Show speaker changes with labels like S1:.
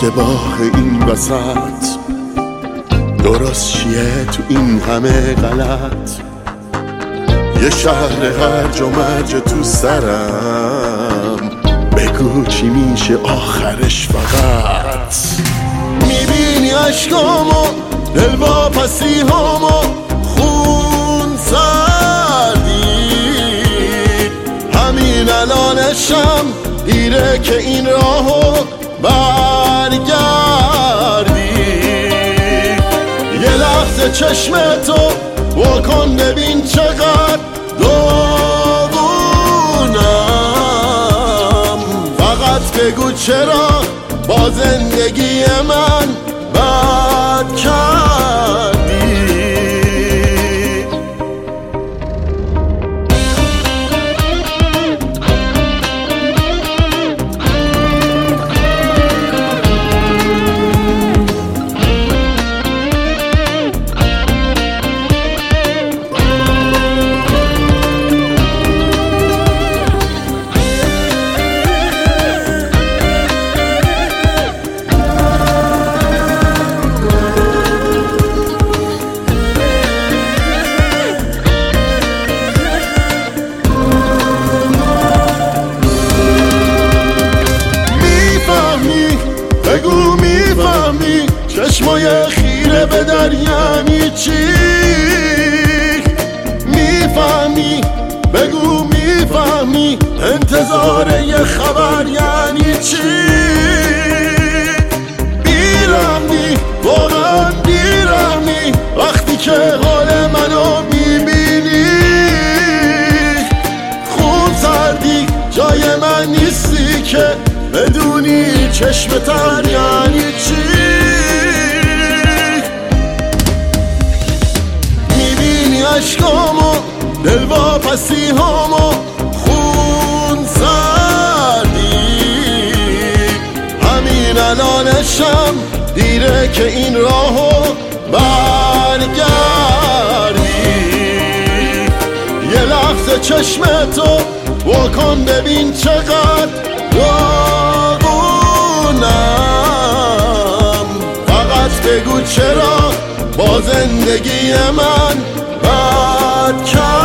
S1: اشتباه این وسط درست چیه تو این همه غلط؟ یه شهر هرج و مرج تو سرم، بگو چی میشه آخرش فقط؟ میبینی عشقامو، دلواپسی هامو، خون سردی، همین الانشم دیره که این راهو برگردی. یه لحظه چشمتو واکن ببین چقدر داغونم، فقط بگو چرا با زندگی من بد کردی. بگو میفهمی چشمای خیره به در یعنی چی؟ میفهمی؟ بگو میفهمی انتظار یه خبر یعنی چی؟ بیرحمی، واقعا بیرحمی وقتی که حال منو میبینی. خون سردی جای من نیستی که بدونی چشم تر یعنی چی؟ میبینی عشقامو، دلواپسی هامو، خون سردی، همین الانشم دیره که این راهو برگردی. یه لحظه چشمتو واکن ببین چقدر داغونم، فقط بگو چرا با زندگی من بد کردی.